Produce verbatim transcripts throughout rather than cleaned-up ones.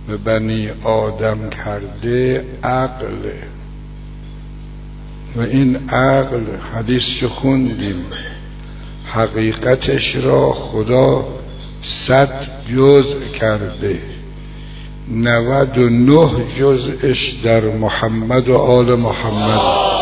به بنی آدم کرده عقل، و این عقل حدیث که خوندیم حقیقتش را خدا صد جزء کرده، نود و نه جزءش در محمد و آل محمد.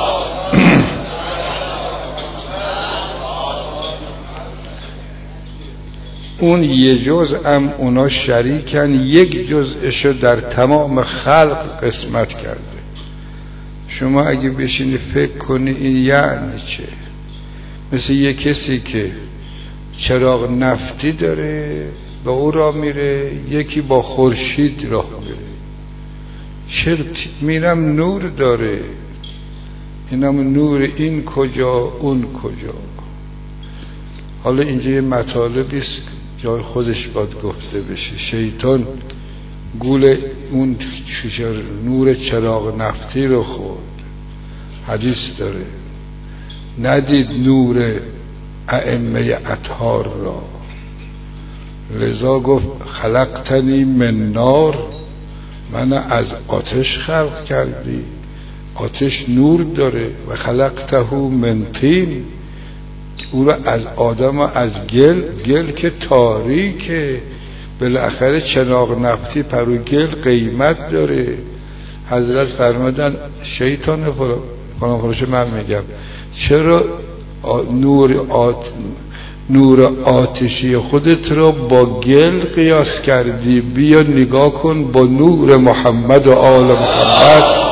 اون یه جزء هم اونا شریکن، یک جزءشو در تمام خلق قسمت کرده. شما اگه بشینی فکر کنی این یعنی چه؟ مثل یه کسی که چراغ نفتی داره با او راه میره، یکی با خورشید راه میره. چرا میرم نور داره، اینم نور، این کجا اون کجا. حالا اینجا یه مطالبی است جای خودش باید گفته بشه. شیطان گول اون نور چراغ نفتی رو خورد. حدیث داره ندید نور ائمه اطهار را، لذا گفت خلقتنی من نار، من از آتش خلق کردی. آتش نور داره. و خلقته من طین، او را از آدم و از گل، گل که تاریکه، بالاخره چراغ نفتی پرو گل قیمت داره. حضرت فرمودن شیطان فلان خورش من میگم چرا نور آت نور آتشی خودت را با گل قیاس کردی؟ بیا نگاه کن با نور محمد و آل محمد.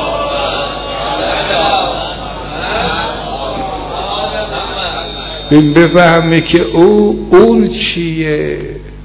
این بفهمی که او اون چیه.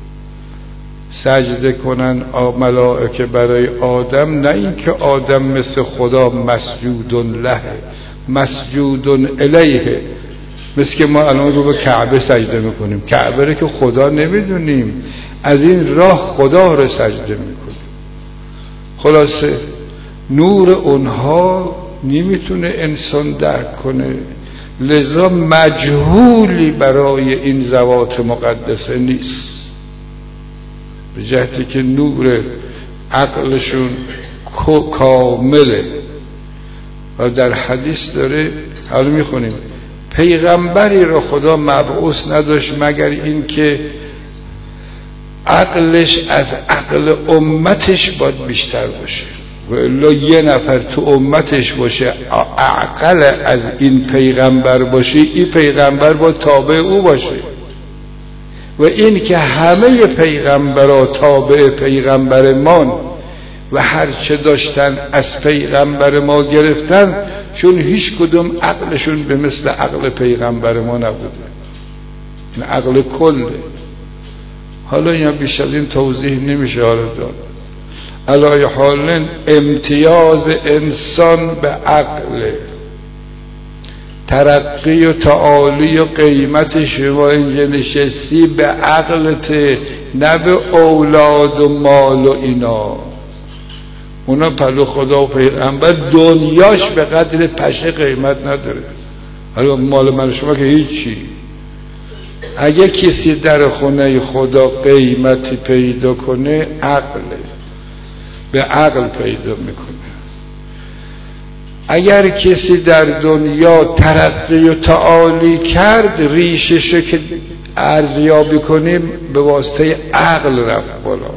سجده کنن ملائکه برای آدم، نه این که آدم مثل خدا مسجود له، مسجود الیه. مثل که ما الان رو به کعبه سجده میکنیم، کعبه رو که خدا نمیدونیم، از این راه خدا رو سجده میکنیم. خلاصه نور اونها نمیتونه انسان درک کنه، لذا مجهولی برای این ذوات مقدسه نیست، به جهتی که نور عقلشون کامله. و در حدیث داره، حالا میخونیم، پیغمبری را خدا مبعوث نداشت مگر این که عقلش از عقل امتش باید بیشتر باشه، و الا یه نفر تو امتش باشه عقل از این پیغمبر باشه، این پیغمبر باید تابع او باشه. و این که همه پیغمبرها تابع پیغمبرمان و هرچه داشتن از پیغمبر ما گرفتن، چون هیچ کدوم عقلشون به مثل عقل پیغمبر ما نبوده. این عقل کله. حالا این بیش از این توضیح نمیشه حالا داد. علای حال امتیاز انسان به عقل، ترقی و تعالی و قیمت شما اینجا نشستی به عقلته، نه به اولاد و مال و اینا. اونا پلو خدا و پیغمبر دنیاش به قدر پشه قیمت نداره. حالا مال من شما که هیچی. اگه کسی در خونه خدا قیمتی پیدا کنه عقله، به عقل پیدا میکنه. اگر کسی در دنیا ترقی و تعالی کرد، ریششو که ارزیابی کنیم به واسطه عقل رفت بالا.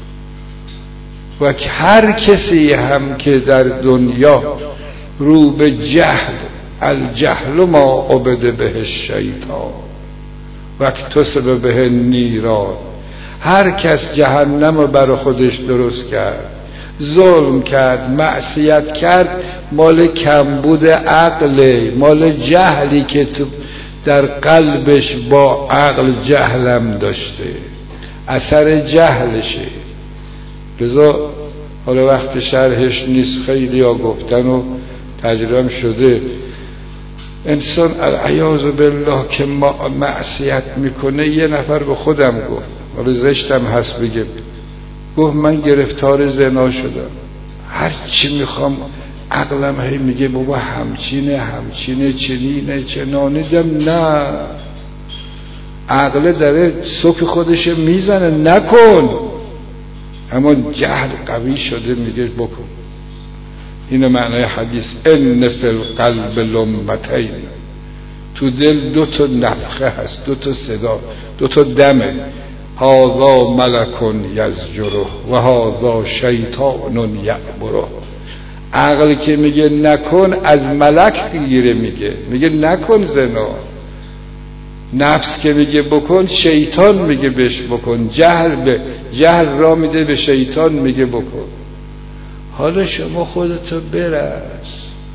و هر کسی هم که در دنیا رو به جهل، الجهل ما عبد به الشیطان و اکتسب به نیران، هر کس جهنم رو برای خودش درست کرد، ظلم کرد، معصیت کرد، مال کمبود عقله، مال جهلی که تو در قلبش با عقل جهلم داشته، اثر جهلشه. لذا حالا وقت شرحش نیست، خیلی ها گفتن و تجربه شده. انسان العیاذ بالله که معصیت میکنه، یه نفر به خودم گفت، حالا زشتم هست بگم، گفت من گرفتار زنا شدم، هر چی میخوام عقلم هی میگه بابا همچینه همچینه چنینه چنانیدم. نه، عقل داره سوک خودش میزنه نکن. اما جهل قوی شده میگه بکن. این معنای حدیث ان فی القلب لمتین، تو دل دو تا نفخه هست، دو تا صدا، دو تا دمه. هذا ملک یزجره و هذا شیطان یعبره. عقل که میگه نکن از ملک میگیره، میگه میگه نکن زنا. نفس که میگه بکن شیطان میگه بهش بکن. جهل به جهل را میده به شیطان میگه بکن. حالا شما خودتو برس.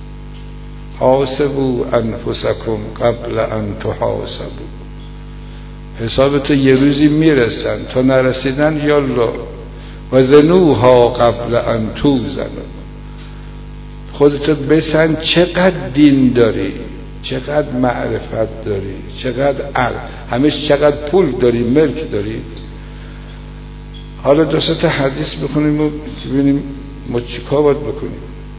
حاسبوا انفسکم قبل ان تحاسبوا. حسابتو یه روزی میرسن، تا نرسیدن یالا. و زنوها قبل ان توزنوا. خودتو بسن چقدر دین داری، چقدر معرفت داری، چقدر عقل، همش چقدر پول داری، ملک داری. حالا دو سه تا حدیث بخونیم و ببینیم ما چیکار باید بکنیم.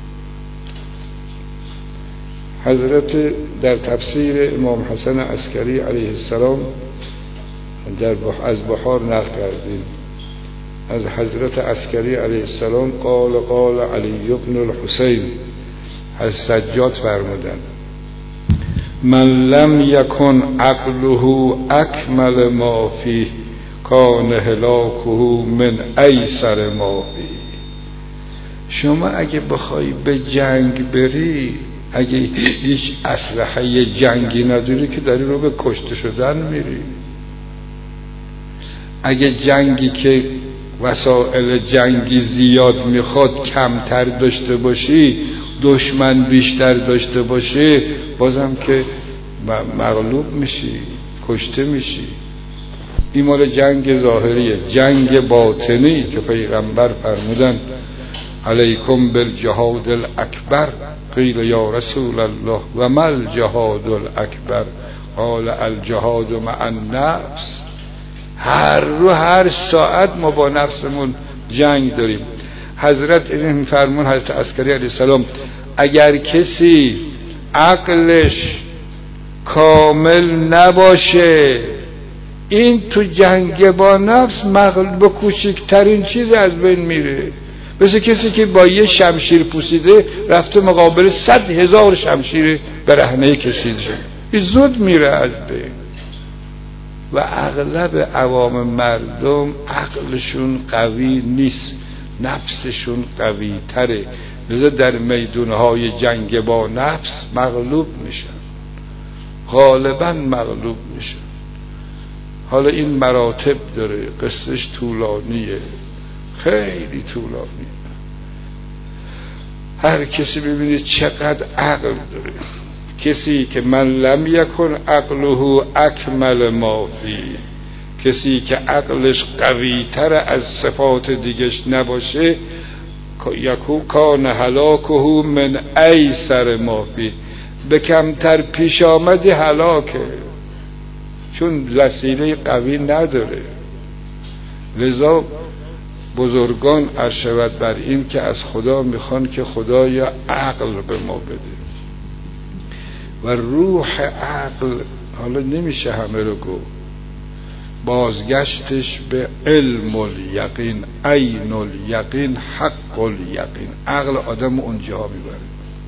حضرت در تفسیر امام حسن عسکری علیه السلام در از بحار نقل کردیم از حضرت عسکری علیه السلام قال قال علی بن الحسین، از سجاد فرمودند من لم یکن عقله اکمل ما فیه کان هلاکه من ایسر ما فیه. شما اگه بخوای به جنگ بری، اگه هیچ اسلحه جنگی نداری که داری رو به کشته شدن میری. اگه جنگی که وسایل جنگی زیاد میخواد کمتر داشته باشی، دشمن بیشتر داشته باشه، بازم که مغلوب میشی، کشته میشی. این مال جنگ ظاهریه. جنگ باطنی که پیغمبر فرمودن علیکم بالجهاد الاکبر، قیل یا رسول الله و ما الجهاد الاکبر، قال الجهاد مع النفس. هر رو هر ساعت ما با نفسمون جنگ داریم. حضرت این فرمون حضرت عسکری علیه السلام اگر کسی عقلش کامل نباشه، این تو جنگ با نفس مغلوب با کوچکترین چیز از بین میره. مثل کسی که با یه شمشیر پوسیده رفته مقابل صد هزار شمشیر برهنه کشیده، این زود میره از بین. و اغلب عوام مردم عقلشون قوی نیست، نفسشون قوی تره، لذا در میدونهای جنگ با نفس مغلوب میشن، غالبا مغلوب میشن. حالا این مراتب داره، قصهش طولانیه، خیلی طولانیه. هر کسی ببینید چقدر عقل داره. کسی که من لم یکن عقله اکمل ما فی، کسی که عقلش قوی تر از صفات دیگش نباشه، یکو کان هلاکه من ایسر ما فی، به کمتر پیش آمدی هلاکه، چون وسیله قوی نداره. لذا بزرگان ارشد بر این که از خدا میخوان که خدایا عقل به ما بده و روح عقل. حالا نمیشه همه رو گفت، بازگشتش به علم الیقین، عین الیقین، حق الیقین. عقل آدم اونجا میبره.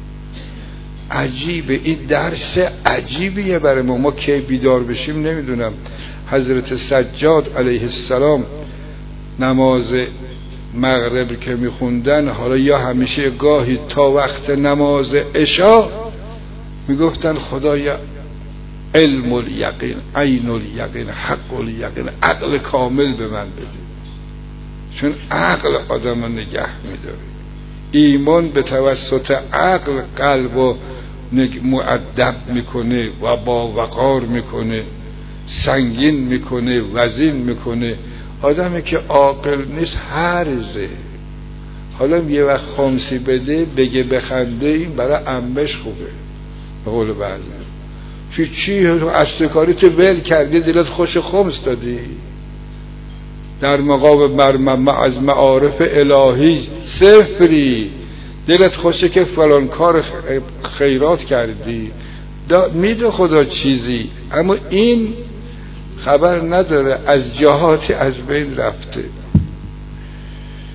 عجیبه، این درس عجیبیه برای ما. ما کی بیدار بشیم نمیدونم. حضرت سجاد علیه السلام نماز مغرب که میخوندن، حالا یا همیشه گاهی تا وقت نماز عشا میگفتن خدایا علم الیقین، عین الیقین، حق الیقین، عقل کامل به من بده. چون عقل آدم رو نگه میداره. ایمان به توسط عقل قلب رو مؤدب میکنه و با وقار میکنه، سنگین میکنه، وزین میکنه. آدمی که عاقل نیست هرزه. حالا یه وقت خمسی بده بگه بخنده، این برای عمش خوبه به قول بعضی. چی چی استکاری تو ول کردی، دلت خوش خمس دادی، در مقام مرمم از معارف الهی صفری، دلت خوشه که فلان کار خیرات کردی، میده خدا چیزی، اما این خبر نداره از جهاتی از بین رفته.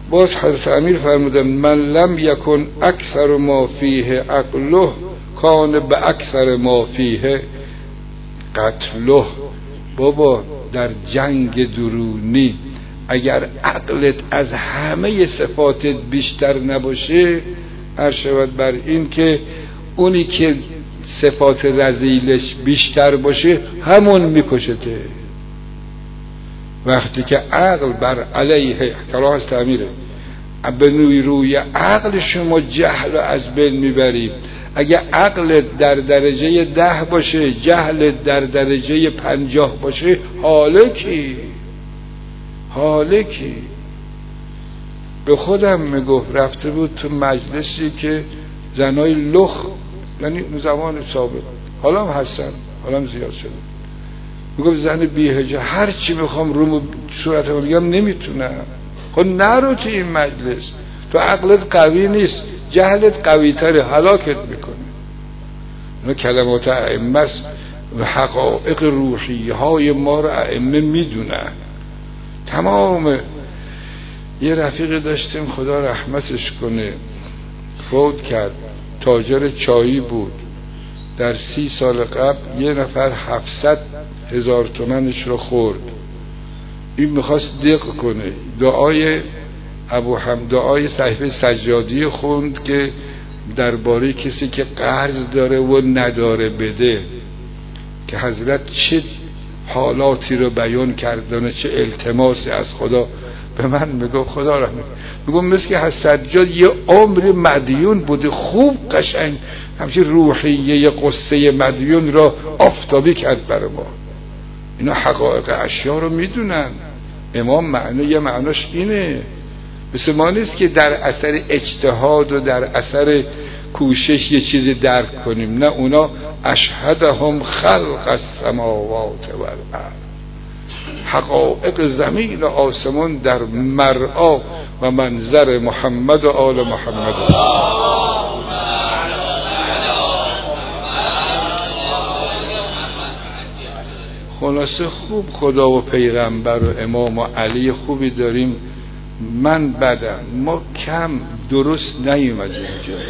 باز حضرت امیر فرمودن من لم یکن اکثر ما فیه عقله کان به اکثر ما فیه قتله. بابا در جنگ درونی اگر عقلت از همه صفاتت بیشتر نباشه، عرض شود بر این که اونی که صفات رذیلش بیشتر باشه همون میکشته. وقتی که عقل بر علیه کلاه تعمیره به نوی روی عقل شما جهل از بین میبرید. اگه عقلت در درجه ده باشه، جهلت در درجه پنجاه باشه، حالکی حالکی. به خودم میگفت رفته بود تو مجلسی که زنای لخ، یعنی زمان سابق، حالا هم هستن، حالا هم زیاد شده، میگفت زن بیهجه هر چی میخوام روم صورتم بگم نمیتونم. خب نرو تو این مجلس، تو عقلت قوی نیست، جهلت قوی تره، هلاکت میکنه. اینا کلمات ائمه است و حقایق روحی های ما رو ائمه میدونن تمام. یه رفیق داشتیم خدا رحمتش کنه، فوت کرد، تاجر چایی بود. در سی سال قبل یه نفر هفتصد هزار تومنش رو خورد. این میخواست دق کنه، دعای ابو حمد دعای صحیفه سجادی خوند که درباره کسی که قرض داره و نداره بده، که حضرت چه حالاتی رو بیان کردن، چه التماسی از خدا. به من میگو خدا رحمت، میگم مثل که از سجاد یه عمر مدیون بوده، خوب قشنگ همچین روحیه قصه مدیون را آفتابی کرد برای ما. اینا حقایق اشیاء رو میدونن. امام معنی یه معناش اینه، مثل ما نیست که در اثر اجتهاد و در اثر کوشش یه چیزی درک کنیم، نه، اونا اشهدهم خلق السماوات والارض، حقایق زمین و آسمان در مرعا و منظر محمد و آل محمد. خلاصه خوب خدا و پیغمبر و امام و علی خوبی داریم، من بدم، ما کم درست نیومدیم اینجا.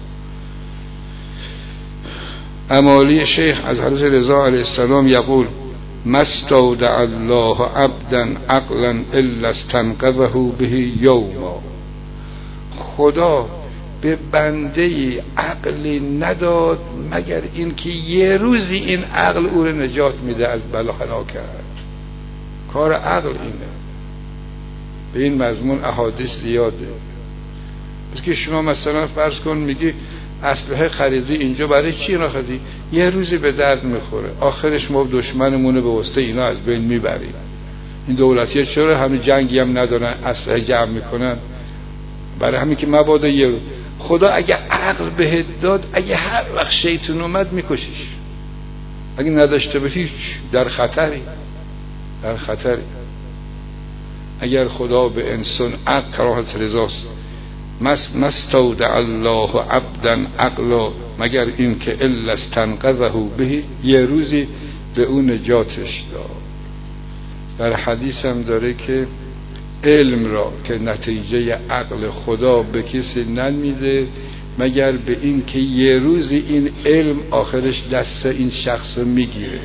امالی شیخ از حضرت رضا علیه السلام یقول مستودع الله عبدا عقلا الا استنقذه به یوما. خدا به بنده عقلی نداد مگر اینکه یه روزی این عقل او رو نجات میده از بلا هلاکت. کار عقل اینه. به این مضمون احادیث زیاده. بس که شما مثلا فرض کن میگی اسلحه خریدی اینجا، برای چی اینا خریدی؟ یه روزی به درد میخوره، آخرش ما دشمنمونه به واسطه اینا از بین میبریم. این دولتی‌ها چرا همین جنگی هم ندارن، اسلحه جمع میکنن؟ برای همین که مبادا یه خدا اگه عقل بهت داد، اگه هر وقت شیطان اومد میکشیش. اگه نداشته به هیچ، در خطری در خطری اگر خدا به انسان عقل کراهت رضاست، مستودع الله عبدا عقلا، مگر این که الا استنقذه به، یه روزی به اون نجاتش داد. در حدیث هم داره که علم را که نتیجه عقل خدا به کسی نمیده مگر به این که یه روزی این علم آخرش دست این شخص میگیره.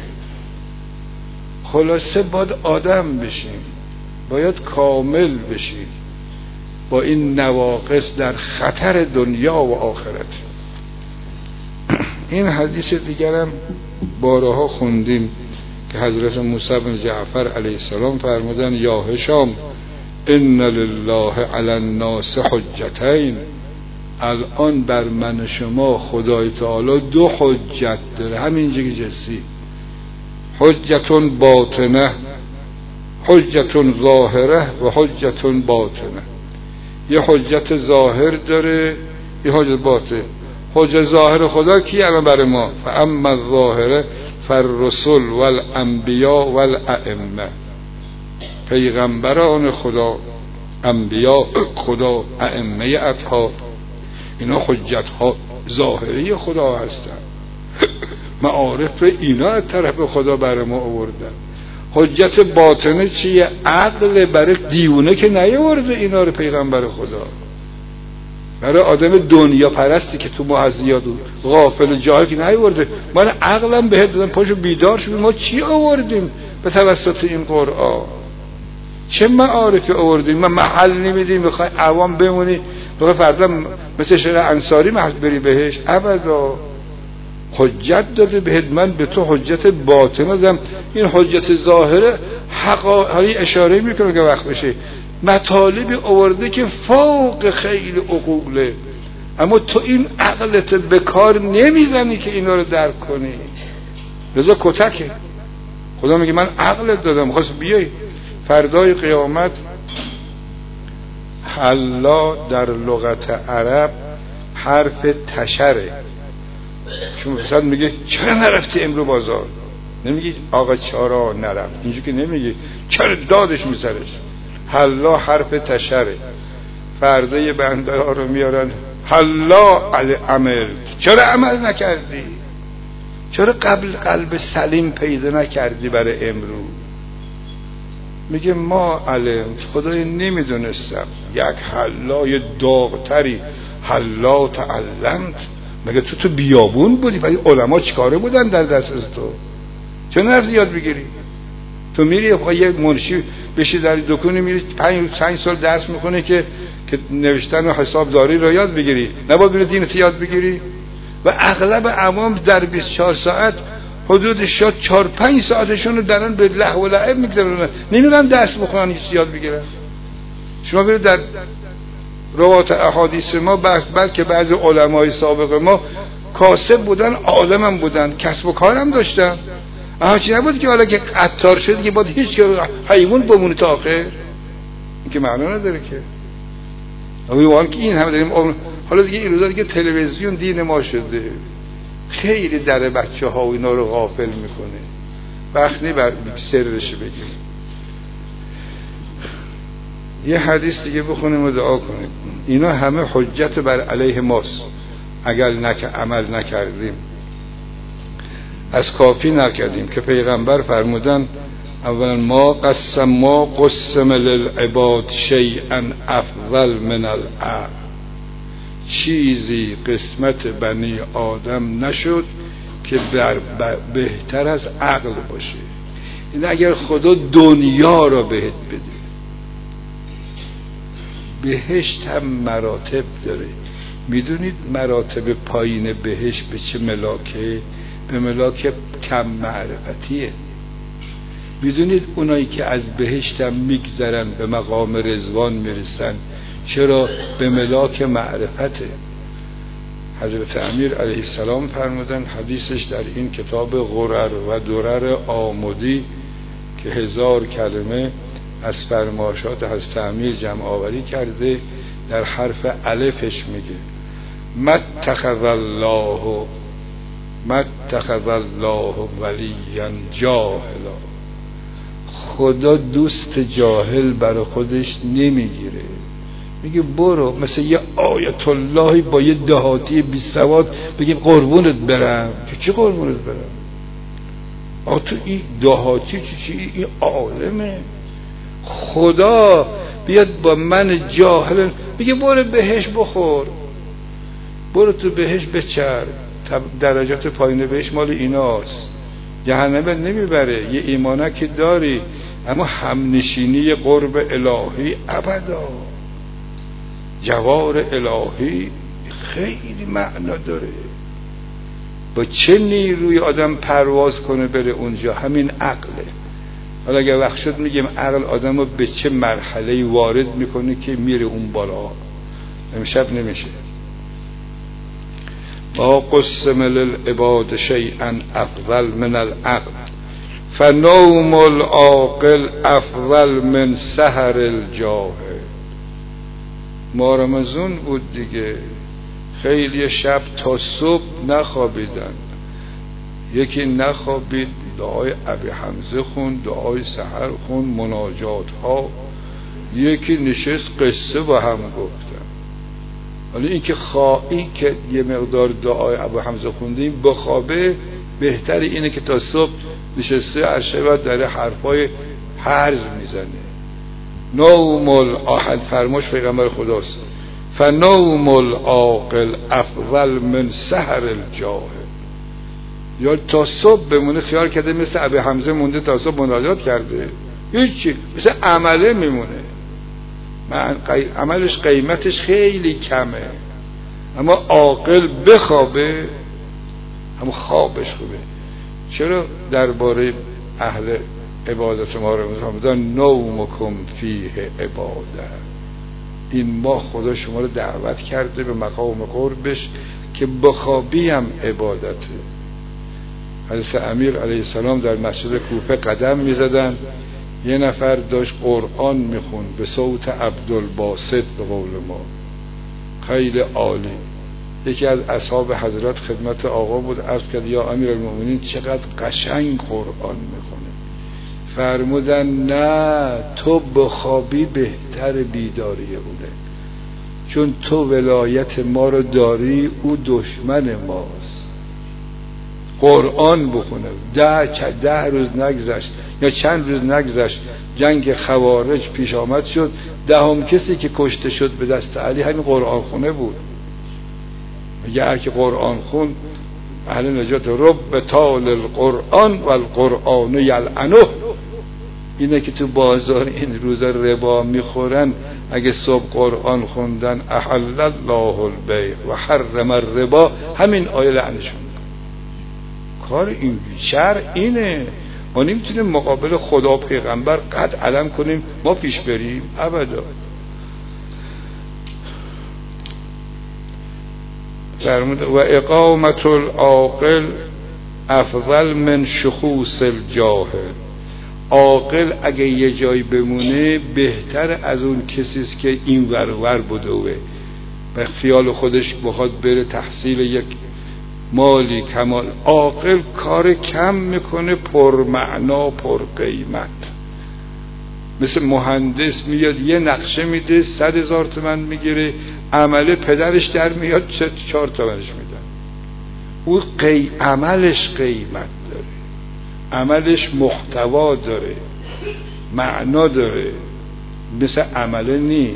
خلاصه باید آدم بشیم، باید کامل بشیم، با این نواقص در خطر دنیا و آخرت. این حدیث دیگرم بارها خوندیم که حضرت موسی بن جعفر علیه السلام فرمودن یا هشام ان لله علی الناس حجتین، الان بر من شما خدای تعالی دو حجت داره، همینجا که جسی، حجتون باطنه، حجتون ظاهره و حجتون باطنه. یه حجت ظاهر داره، یه حجت باطن. حجت ظاهر خدا کی الان برای ما؟ فاما الظاهره فالرسل والانبیاء والائمه، پیغمبران خدا، انبیاء خدا، ائمه اطهار، اینا حجت ها ظاهری خدا هستن. معارف اینا از طرف خدا برای ما آوردن. حجت باطنه چیه؟ عقل. برای دیوونه که نیاورده اینا رو پیغمبر خدا، برای آدم دنیا پرستی که تو ما از زیاد غافل جاهل که نیاورده. من عقلم بهت دادم، پاشو بیدار شو. ما چی آوردیم به توسط این قرآن؟ چه معارفی آوردیم؟ ما محل نمیدیم بخوای عوام بمونی بخوای فردا مثل شیخ انصاری محل بری بهش؟ ابدا. حجت داده بهت، من به تو حجت باطن دادم. این حجت ظاهره حقایق اشاره میکنه که وقت بشه مطالبی آورده که فوق خیلی عقوله، اما تو این عقلت به کار نمیزنی که اینا رو درک کنی. لذا کتکه. خدا میگه من عقلت دادم، خواست بیای فردای قیامت. حلا در لغت عرب حرف تشره. چون مثلا میگه چرا نرفتی امرو بازار؟ نمیگی آقا چرا نرفت، اینجوری که نمیگی، چرا دادش میسرش. حلا حرف تشره. فردای بنده ها رو میارن حلا علی عمل، چرا عمل نکردی؟ چرا قبل قلب سلیم پیدا نکردی برای امرو؟ میگه ما علم خدای نمیدونستم. یک حلای داغتری حلا تعلمت. مگه تو تو بیابون بودی ولی علما چیکاره بودن در دست از تو؟ چه نرفتی یاد بگیری؟ تو میری خب یه منشی بشی در دکونی میری پنج پنج سال درس میکنه که که نوشتن و حسابداری رو یاد بگیری، نباید بری دینت یاد بگیری؟ و اغلب عوام در بیست و چهار ساعت حدود شاید چهار پنج ساعتشون رو درن به لهو و لعب میگذرونن، نمیرن درس بخونن هیچ یاد بگیرن. شما برید در روایت احادیث ما بحث بعد که بعضی علمای سابق ما کاسب بودن، عالم بودن، کسب و کارم داشتن. همچین نبود که حالا که عطار شد که باید هیچ که حیوان بمونه تا آخر. این که معنا نداره که. امیدوارم که این همه داریم. حالا دیگه این روزا دیگه تلویزیون دین ما شده، خیلی در بچه ها و اینا رو غافل میکنه. وقت نی بر سرش بگیم. یه حدیث دیگه بخونیم و دعا کنیم. اینا همه حجت بر علیه ماست اگر نک عمل نکردیم، از کافی نکردیم که پیغمبر فرمودن اولا ما قسم ما قسم للعباد شیئا افضل من العقل. چیزی قسمت بنی آدم نشد که بهتر از عقل باشه. این اگر خدا دنیا را بهت بده، بهشت هم مراتب داره. میدونید مراتب پایین بهشت به چه ملاکه؟ به ملاک کم معرفتیه. میدونید اونایی که از بهشت هم میگذرن به مقام رضوان میرسن، چرا؟ به ملاک معرفته. حضرت امیر علیه السلام فرمودن، حدیثش در این کتاب غرر و درر آمدی که هزار کلمه از فرمایشات حضرت امیر جمع آوری کرده، در حرف الفش میگه متخذ الله متخذ الله ولیا جاهلا. خدا دوست جاهل برای خودش نمیگیره. میگه برو مثل یه آیت اللهی با یه دهاتی بی سواد بگیم قربونت برم، که چی قربونت برم؟ آ تو این دهاتی چی چی؟ این عالمه. خدا بیاد با من جاهل میگه برو بهش بخور، برو تو بهش بچر، درجات پایین بهش مال ایناست، جهنم نمیبره. یه ایمانکی داری اما همنشینی قرب الهی ابدا. جوار الهی خیلی معنا داره. با چه نیروی آدم پرواز کنه بره اونجا؟ همین عقله. حالا اگر وقت شد میگیم عقل آدم رو به چه مرحله وارد میکنه که میره اون بالا. امشب نمیشه. ما قسم للعباد شیئا افضل من العقل فنوم العاقل افضل من سحر الجاهل. ما رمضان بود دیگه، خیلی شب تا صبح نخوابیدن. یکی نخوابید دعای ابی حمزه خون، دعای سحر خون، مناجات ها. یکی نشست قصه با هم گفتن. حالا این که خواهی که یه مقدار دعای ابی حمزه خوندیم بخوابه، بهتر اینه که تا صبح نشسته عرشه و داره حرفای هرز میزنه. نوم العاقل، فرماش پیغمبر خداست، فنوم العاقل افضل من سحر الجاهل. یا تا صبح بمونه خیال کرده مثل ابی حمزه مونده تا صبح مناجات کرده، هیچی، مثل عمله میمونه. من قی... عملش قیمتش خیلی کمه، اما عاقل بخوابه هم خوابش خوبه. چرا درباره اهل عبادت ما رو میگن نومکم فیه عباده؟ این ما خدا شما رو دعوت کرده به مقام قربش که بخوابی هم عبادته. حضرت امیر علیه السلام در مسجد کوفه قدم میزدن، یه نفر داشت قرآن میخون به صوت عبدالباسط، به قول ما خیلی عالی. یکی از اصحاب حضرت خدمت آقا بود، عرض کرد یا امیر المؤمنین چقدر قشنگ قرآن میخونه. فرمودن نه، تو بخوابی بهتر بیداری اونه، چون تو ولایت ما رو داری، او دشمن ماست. قرآن بخونه. ده, ده روز نگذشت یا چند روز نگذشت جنگ خوارج پیش آمد شد، دهم کسی که کشته شد به دست علی همین قرآن خونه بود. میگه هر کی قرآن خون اهل نجات. رب طال القرآن و القرآن یلعنه. اینه که تو بازار این روزا ربا میخورن، اگه صبح قرآن خوندن احل الله البیع و حرم الربا، همین آیه لعنشون. کار این شرع اینه. ما نمیتونیم مقابل خدا پیغمبر قد علم کنیم ما پیش بریم، ابدا. فرمود و اقامت العاقل افضل من شخوص الجاهل. عاقل اگه یه جایی بمونه بهتر از اون کسیست که این ور ور بدوه به خیال خودش بخواد بره تحصیل یک مالی کمال. عاقل کار کم میکنه، پر معنا پر قیمت. مثل مهندس میاد یه نقشه میده صد هزار تومن میگیره، عمله پدرش در میاد چهار تومنش میدن. او قی... عملش قیمت داره، عملش محتوا داره، معنا داره، مثل عمله نی.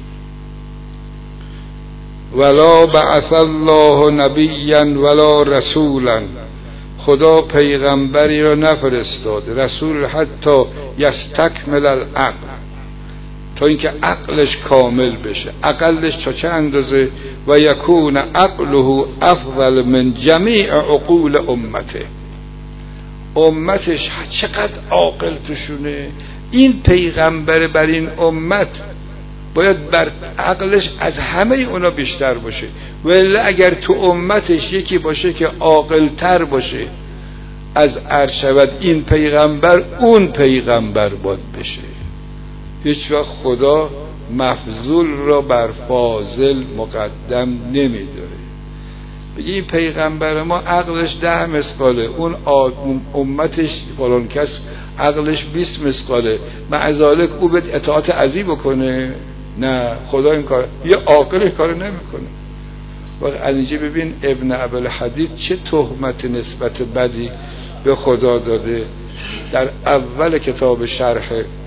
ولا بعث الله نبیا ولا رسولا. خدا پیغمبری را نفرستاد، رسول حتی یستکمل العقل، تا اینکه عقلش کامل بشه. عقلش تا چه اندازه؟ و یکون عقله افضل من جمیع عقول امته. امتش چقدر عاقل توشونه. این پیغمبر بر این امت باید بر عقلش از همه اونا بیشتر باشه، ولی اگر تو امتش یکی باشه که عاقل تر باشه از عرش شود این پیغمبر، اون پیغمبر باید بشه. هیچ وقت خدا مفضول را بر فاضل مقدم نمیداره. بگی این پیغمبر ما عقلش ده مسقاله، اون امتش فلان کس عقلش بیست مسقاله، معذالک او به اطاعت عزی بکنه؟ نه، خدا این کار، یه عاقل این کار نمیکنه. وقت اینجا ببین ابن ابوالحدید چه تهمت نسبت بدی به خدا داده. در اول کتاب شرح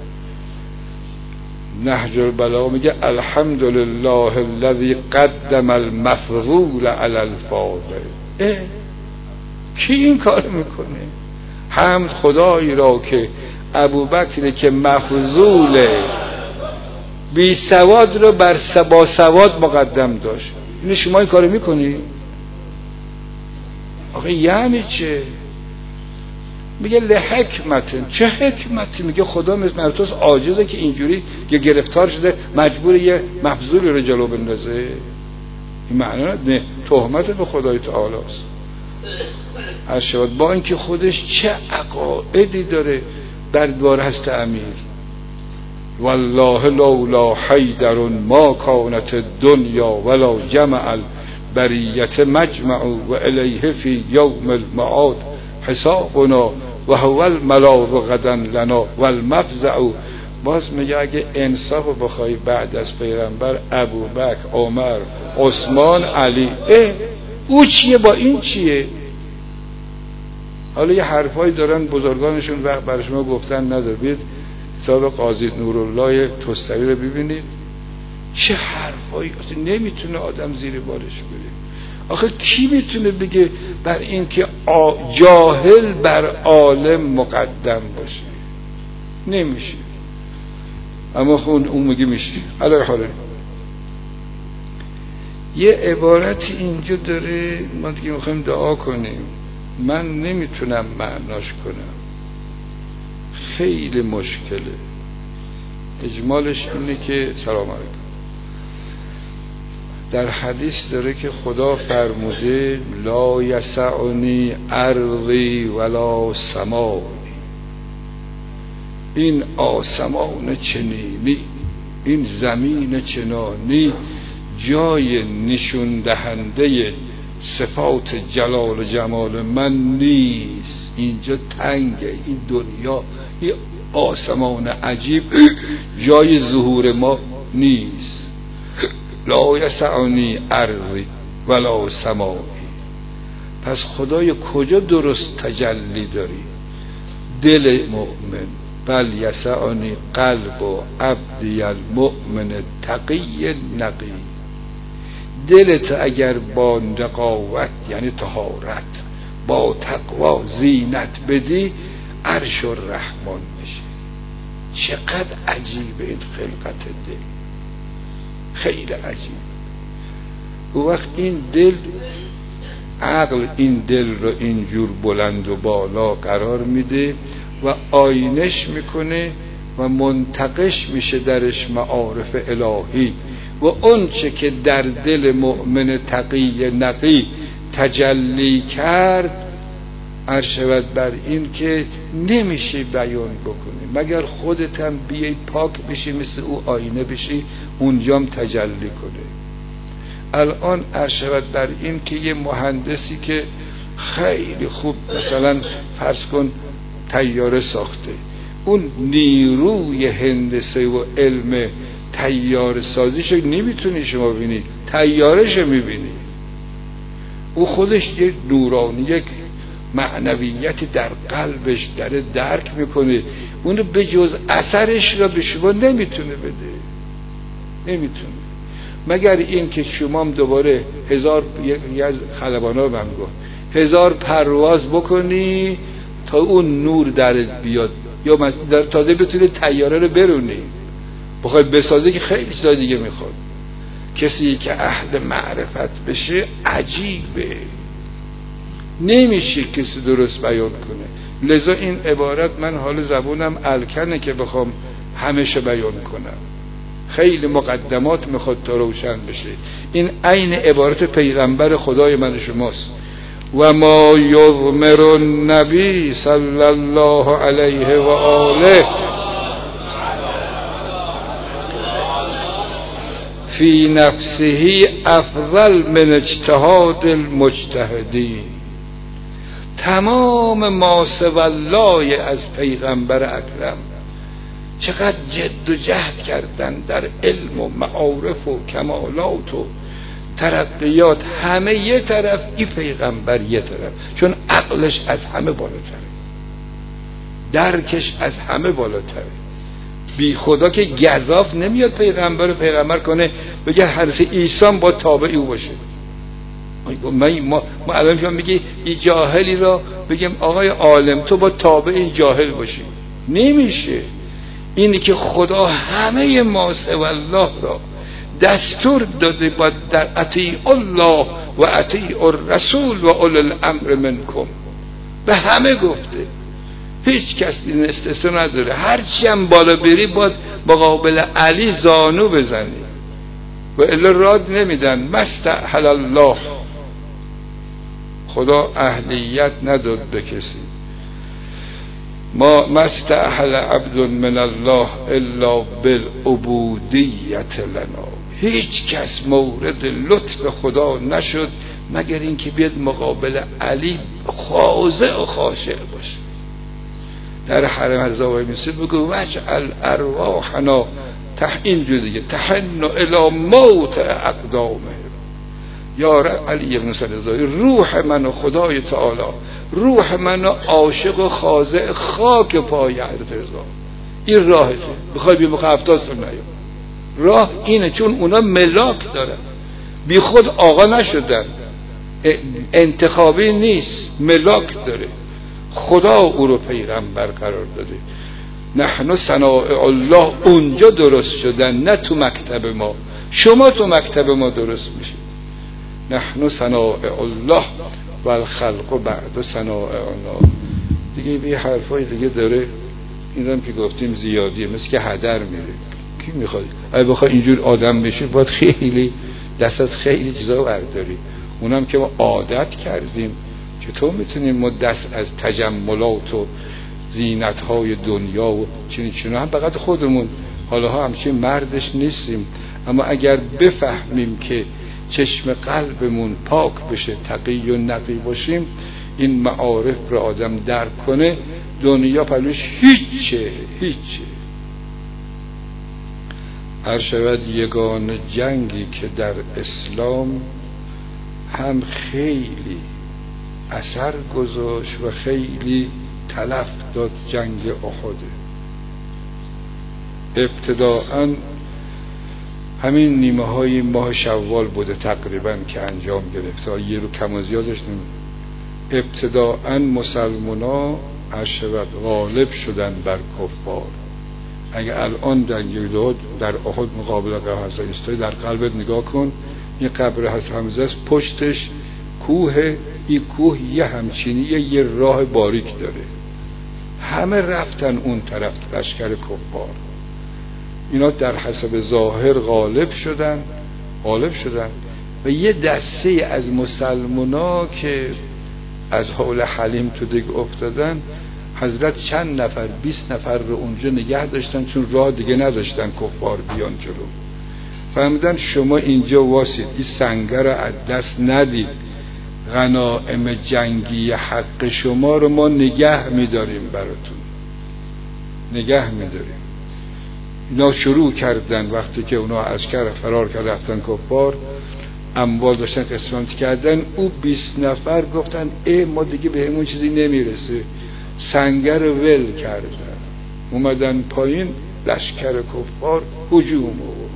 نهج البلاغه میگه الحمدلله الذی قدم المفضول علی الفاضل. کی این کار میکنه؟ حمد خدایی را که ابوبکر که مفضوله بی سواد رو بر با سواد مقدم داشت. این شما این کارو میکنی؟ آخه یعنی چه؟ میگه لحکمت. چه حکمتی؟ میگه خدا مثل مرتوس عاجزه که اینجوری که گرفتار شده مجبور یه مفضولی رو جلو بندازه. این معنی نه، تهمت به خدای تعالی است. ارشاد با اینکه خودش چه عقایدی داره بردبار هست امیر. والله لولا حیدر ما کانت الدنیا ولا جمع البریت مجمع و الیه فی یوم المعاد حسابنا و هو الملاذ غدا لنا والمفزع. باز میگه اگه انصاف بخوای بعد از پیغمبر ابوبکر، عمر، عثمان، علی، اه او چیه با این چیه؟ حالا یه حرفایی دارن بزرگانشون وقت برای شما گفتن نداره، بیاید کتاب قاضی نورالله توستری رو ببینید چه حرفایی، اصلا نمیتونه آدم زیر بارش بره. آخه کی میتونه بگه بر این که جاهل بر عالم مقدم باشه؟ نمیشه. اما خون اون میگه میشه. علی حاله یه عبارتی اینجا داره، ما دیگه میخوایم دعا کنیم، من نمیتونم معناش کنم، خیلی مشکله. اجمالش اینه که سلام علیکم، در حدیث داره که خدا فرموده لا یسعنی ارضی ولا سمایی، این آسمان چنینی، این زمین چنانی جای نشون دهنده صفات جلال و جمال من نیست. اینجا تنگه، این دنیا، این آسمان عجیب جای ظهور ما نیست. لا یسعنی ارضی ولا سمایی. پس خدای کجا درست تجلی داری؟ دل مؤمن. بل یسعنی قلب و عبدی المؤمن تقی نقی. دلت اگر با نقاوت یعنی طهارت با تقوا زینت بدی عرش الرحمن میشه. چقدر عجیبه این خلقت دل، خیلی عجیب. او وقت این دل، عقل این دل رو اینجور بلند و بالا قرار میده و آینش میکنه و منتقش میشه درش معارف الهی و اون چه که در دل مؤمن تقی نقی تجلی کرد عرشود بر این که نمیشه بیان بکنی مگر خودت هم بیای پاک بشی مثل او آینه بشی اونجام تجلی کنه. الان عرشود بر این که یه مهندسی که خیلی خوب مثلا فرض کن طیاره ساخته، اون نیروی هندسه و علم طیاره سازیشو نمیتونی شما ببینی، طیارهشو میبینی. او خودش یک نورانی، یک معنویتی در قلبش داره درک میکنه، اونو به جز اثرش را به شما نمیتونه بده، نمیتونه. مگر این که شما دوباره هزار یک از خلبانا من گفت هزار پرواز بکنی تا اون نور درت بیاد یا در تازه بتونه طیاره رو برونی. بخوای بسازه که خیلی چیزا دیگه میخواد. کسی که اهل معرفت بشه عجیبه، نمیشه کسی درست بیان کنه. لذا این عبارت من حال زبونم الکنه که بخوام همیشه بیان کنم، خیلی مقدمات میخواد تا روشن بشه. این عین عبارت پیغمبر خدای من شماست. و ما یضمر النبی صلی الله علیه و آله فی نفسه افضل من اجتهاد المجتهدین. تمام ما سوی الله از پیغمبر اکرم چقدر جد و جهد کردن در علم و معارف و کمالات و ترقیات، همه یه طرف، این پیغمبر یه طرف، چون عقلش از همه بالاتره، درکش از همه بالاتره. بی خدا که گزاف نمیاد پیغمبر رو پیغمبر کنه بگه حضرت عیسی با تابعی او باشه. ما ما الان شما میگی این جاهلی را بگیم آقای عالم تو با تابعی جاهل باشی، نمیشه. اینی که خدا همه ما سوی الله را دستور داده باید در اطیع الله و اطیع الرسول و اول الامر منکم، به همه گفته، هیچ کس این استثنا نداره. هرچی هم بالا بری باید مقابل علی زانو بزنی و الا راد نمیدن. مستحل الله، خدا اهلیت نداد به کسی. ما مستحل عبد من الله الا بالعبودیت لنا. هیچ کس مورد لطف خدا نشد مگر اینکه بیاد مقابل علی خاضع و خاشع باشه. در حرم حضرت آقای میسید بگو وجعل ارواحنا تح اینجور دیگه تحن الی موت اقدامه، یا علی ابن سلزایی، روح من و خدای تعالی، روح من عاشق و خاضع خاک پای حضرت رضا. این راهه، بخوای بی موقع هفتاد سال نیام. راه اینه، چون اونا ملاک دارن، بی خود آقا نشدن، انتخابی نیست، ملاک داره، خدا او رو پیغمبر قرار داده. نحن صنائع الله اونجا درست شدن، نه تو مکتب ما. شما تو مکتب ما درست میشید. نحن صنائع الله و الخلق بعد صنائعنا. دیگه به حرفای دیگه داره، اینم که گفتیم زیادیه، مثل که هدر میره. کی میخواد؟ اگه بخوای اینجور آدم بشی باید خیلی دست از خیلی چیزا برداری. اونم که ما عادت کردیم، چطور میتونیم ما دست از تجملات و زینت‌های دنیا و چنین چنین هم فقط خودمون حالا ها همچین مردش نیستیم، اما اگر بفهمیم که چشم قلبمون پاک بشه، تقی و نقی باشیم، این معارف رو آدم درک کنه، دنیا پلوش هیچه هیچه. هر شود یگان جنگی که در اسلام هم خیلی اثر گذاشت و خیلی تلف داد، جنگ احده. ابتداءً همین نیمه های ماه شوال بوده تقریبا که انجام گرفت، یه رو کم و زیادش نمید. ابتداءً مسلمونا عشرت غالب شدن بر کفار. اگه الان در جنگ در احد مقابل قبر حضرت ایستایی، در قلبت نگاه کن، این قبر حضرت حمزه است، پشتش کوه، این کوه یه همچینی یه راه باریک داره، همه رفتن اون طرف لشکر کفار. اینا در حسب ظاهر غالب شدن غالب شدن و یه دسته از مسلمونا که از حول حلیم تو دیگه افتادن، حضرت چند نفر بیست نفر رو اونجا نگه داشتن، چون راه دیگه نداشتن کفار بیان جلو. فهمیدن شما اینجا واسید، این سنگر رو از دست ندید، غنائم جنگی حق شما رو ما نگه میداریم، براتون نگه میداریم. اینا شروع کردن وقتی که اونا عسکر فرار کرد رفتن کفار، اموال داشتن قسمت کردن، او بیست نفر گفتن ای ما دیگه به همون چیزی نمیرسه، سنگر ول کردن، اومدن پایین، لشکر کفار هجوم آورد.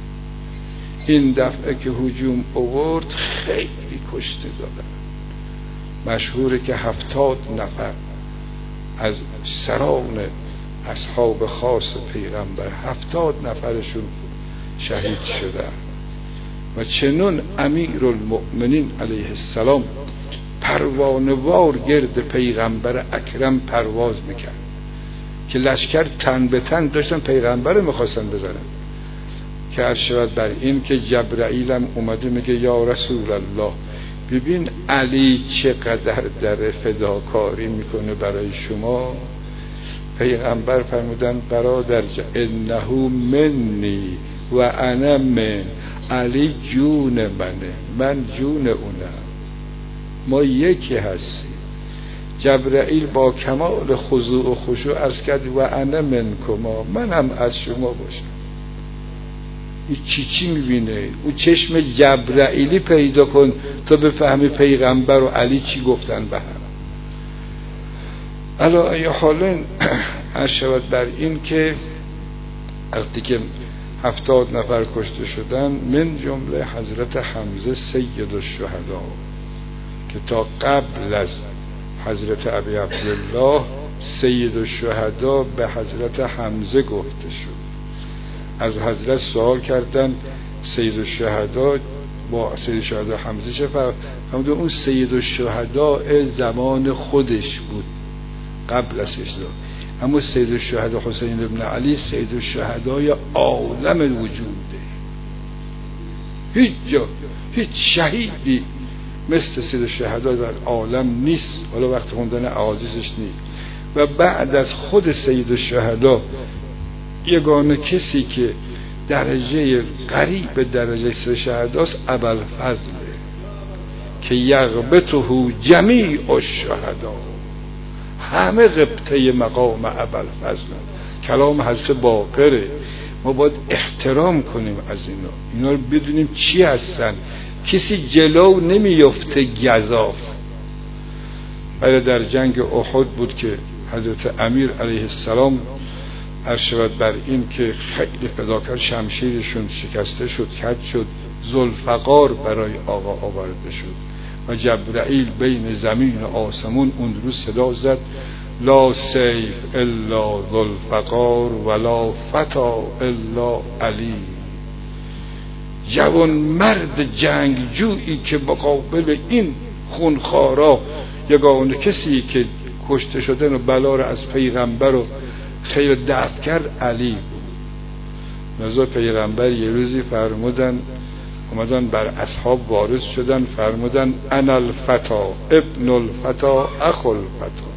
این دفعه که هجوم آورد خیلی کشته دادن. مشهوره که هفتاد نفر از سران اصحاب خاص پیغمبر، هفتاد نفرشون شهید شدن. و چنون امیرالمؤمنین علیه السلام پروانه‌وار گرد پیغمبر اکرم پرواز میکرد که لشکر تن به تن داشتن پیغمبر میخواستن بزنن، که عرض شود بر این که جبرائیل هم اومده میگه یا رسول الله، ببین علی چقدر در فداکاری میکنه برای شما. پیغمبر فرمودن برادر انه منی و انا من، علی جون منه، من جون اونم، ما یکی هستیم. جبرائیل با کمال خضوع و خشوع عرض کرد و انا منکما، من هم از شما باشم. این چی چی میبینه؟ او چشم جبرائیلی پیدا کن تا بفهمی پیغمبر و علی چی گفتن به هم. علا ای حالن عرض شود بر این که وقتی که هفتاد نفر کشته شدن، من جمله حضرت حمزه سید الشهدا که تا قبل از حضرت ابی عبدالله سید الشهدا به حضرت حمزه گفته شد. از حضرت سوال کردن سید الشهدا با سید الشهدا حمزه چه فرق؟ همون اون سید الشهدا زمان خودش بود قبل از اسلام، اما سید الشهدا حسین ابن علی سید الشهدای عالم وجوده. هیچ جا هیچ شهیدی مثل سید الشهدا در عالم نیست، حالا وقت خوندن احادیثش نیست. و بعد از خود سید الشهدا یگانه کسی که درجه قریب به درجه سید الشهداست ابوالفضل که یغبطه جمیع الشهدا، همه غبطه مقام ابوالفضل. کلام حضرت باقره، ما باید احترام کنیم از اینا، اینا رو بدونیم چی هستن. کسی جلو نمیفته گزاف. ولی در جنگ احد بود که حضرت امیر علیه السلام ارشد بر این که خیلی فداکار، شمشیرشون شکسته شد، کج شد، ذوالفقار برای آقا آورده شد و جبرائیل بین زمین و آسمون اون روز صدا زد لا سیف الا ذوالفقار ولا فتا الا علی. جوان مرد جنگجویی که مقابل این خونخوارا یگانه کسی که کشته شدن و بلا را از پیغمبر و خیر دفع کرد علی بود. نزا پیغمبر یه روزی فرمودن، اومدن بر اصحاب وارث شدن، فرمودن انا الفتا ابن الفتا اخو الفتا،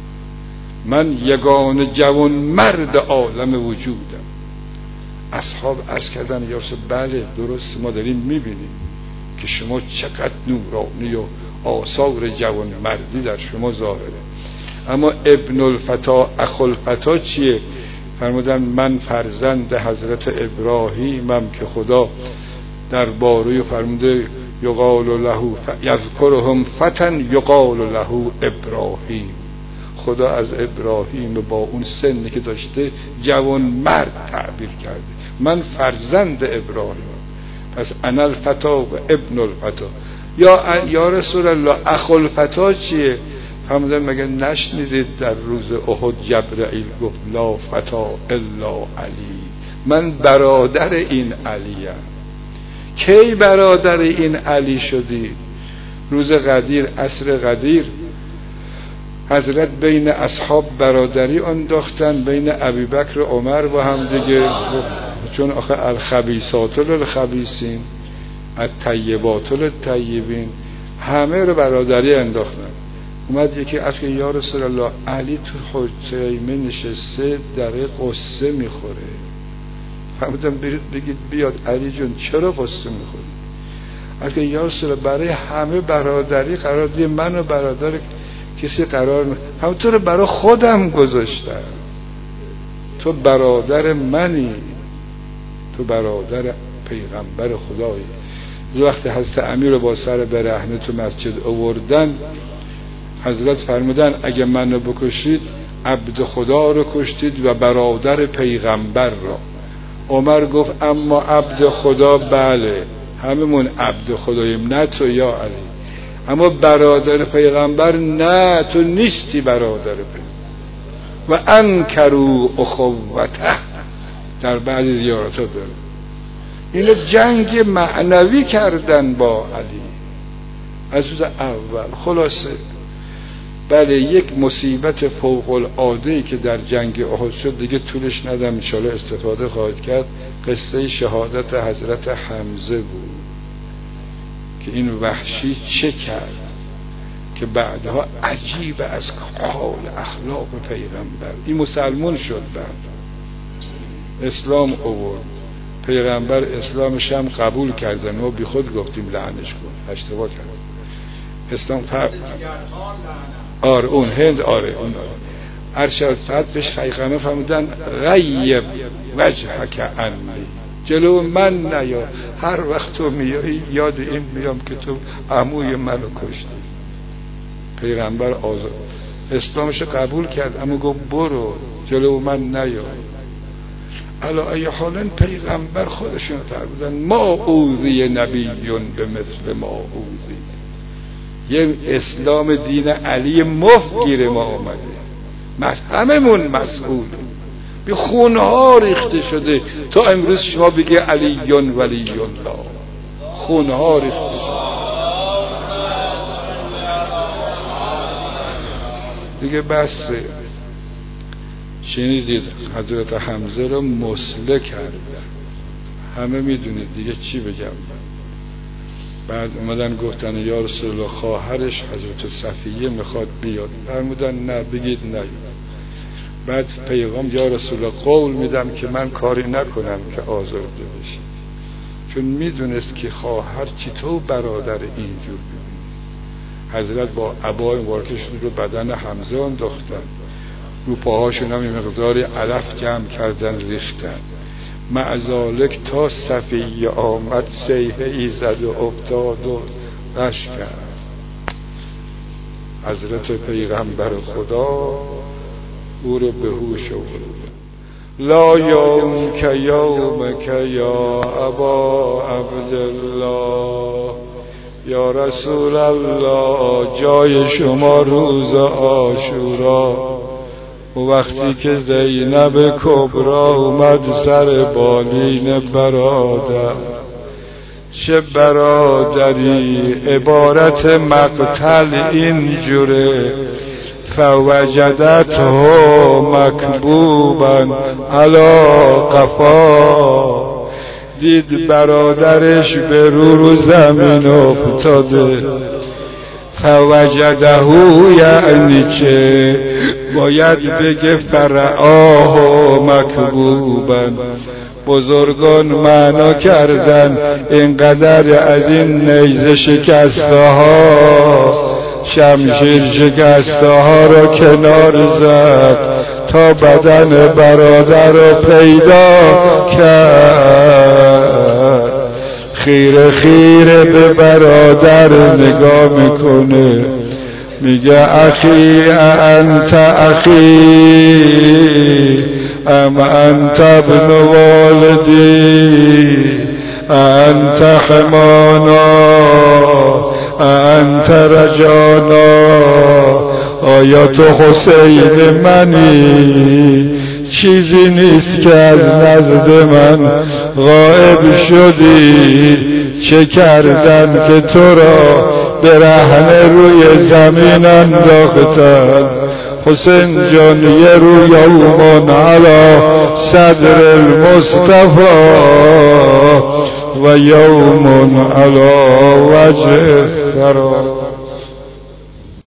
من یگانه جوان مرد عالم وجودم. اصحاب عرض کردن یا رسول بله درست، ما داریم میبینیم که شما چقدر نورانی و آثار جوان مردی در شما ظاهره، اما ابن الفتا اخو الفتا چیه؟ فرمودن من فرزند حضرت ابراهیمم که خدا در باره فرموده یقال له یذکرهم فتن یقال له ابراهیم. خدا از ابراهیم با اون سنی که داشته جوان مرد تعبیر کرده، من فرزند ابراهیم. پس انا الفتا و ابن الفتا. یا یا رسول الله اخو الفتا چیه؟ فرمودن مگه نشنیدید در روز احد جبرائیل گفت لا فتا الا علی، من برادر این علیم. کی برادر این علی شدی؟ روز غدیر، عصر غدیر، حضرت بین اصحاب برادری انداختن، بین ابوبکر و عمر و هم دیگه، چون آخه الخبیثات للخبیثین الطیبات للطیبین، همه رو برادری انداختن. اومد یکی از که یا رسول الله علی تو خیمه نشسته داره قصه میخوره. فرمودم برید بگید بیاد علی جون چرا قصه میخوری؟ از که یا رسول الله برای همه برادری قرار دی، من و برادر کسی قرار نه، همونطور برای خودم گذاشتم. تو برادر منی، تو برادر پیغمبر خدایی. وقتی حضرت امیر رو با سر برهنه تو مسجد آوردن، حضرت فرمودن اگه منو بکشید عبد خدا رو کشتید و برادر پیغمبر را. عمر گفت اما عبد خدا بله هممون عبد خداییم، نه تو یا علی، اما برادر پیغمبر نه، تو نیستی برادر پیغمبر. و انکروا اخوته در بعضی زیارت ها داره. اینو جنگ معنوی کردن با علی از روز اول. خلاصه بله یک مصیبت فوق العاده‌ای که در جنگ احد شد، دیگه طولش ندم ان شاءالله استفاده خواهد کرد. قصه شهادت حضرت حمزه بود که این وحشی چه کرد که بعدها عجیب از حال اخلاق پیغمبر، این مسلمان شد، بعد اسلام آورد، پیغمبر اسلامش هم قبول کردن و بی خود گفتیم لعنش کن، اشتباه کرد. اسلام فرق آره اون هند آره اون ارشد فقط بهش خیقمه فرمودن غیب وجهک عنی، جلو من نیا، هر وقت تو میایی یاد این میام که تو عموی منو کشتی. پیغمبر آزاد اسلامش قبول کرد اما گفت برو جلو من نیا. علا ای حالن پیغمبر خودشون فرمودن ما اوذی نبیون به مثل ما اوذی. یه اسلام دین علی مفت گیر ما آمده، هممون مسئول، بی خونها ریخته شده تا امروز شما بگه علیون ولی الله، خونها ریخته شده دیگه. بسه شنیدید حضرت حمزه رو مسله کرد، همه میدونید دیگه چی بگم. بعد اومدن گفتن یا رسول الله خواهرش حضرت صفیه میخواد بیاد، فرمودن نه بگید نه. بعد پیغام یا رسول الله قول میدم که من کاری نکنم که آزرده بشی، چون میدونست که خواهر چی تو برادر اینجور ببین. حضرت با عبای مبارکشون رو بدن حمزه انداختن، رو پاهاشون هم مقداری علف جمع کردن ریختن. معذالک تا صفیه آمد صیحه ای زد و افتاد و غش کرد. حضرت پیغمبر خدا او رو به هوش آورد. لا یومک یومک یا ابا عبدالله، یا رسول الله جای شما روز عاشورا. و وقتی که زینب کبرا اومد سر بالین برادر، چه برادری عبارت مقتل اینجوره، فوجدته مکبوبا علی قفا، دید برادرش به رو رو زمین افتاده. فوجده یعنی چه؟ باید بگه فرعاه مکبوبا. بزرگان معنا کردن اینقدر از این نیزه شکسته ها، شمشیر شکسته ها را کنار زد تا بدن برادر را پیدا کرد. خیره خیره به برادر نگاه میکنه، میگه اخی انت اخی ام انت ابن والدی انت حمانا انت رجانا. آیا تو حسین منی؟ چیزی نیست که از نزد من غائب شدی. چه کردن که تو را برهنه روی زمین انداختن؟ حسین جان یه رو یومون علی صدر المصطفى و یومون علی وجه فرا.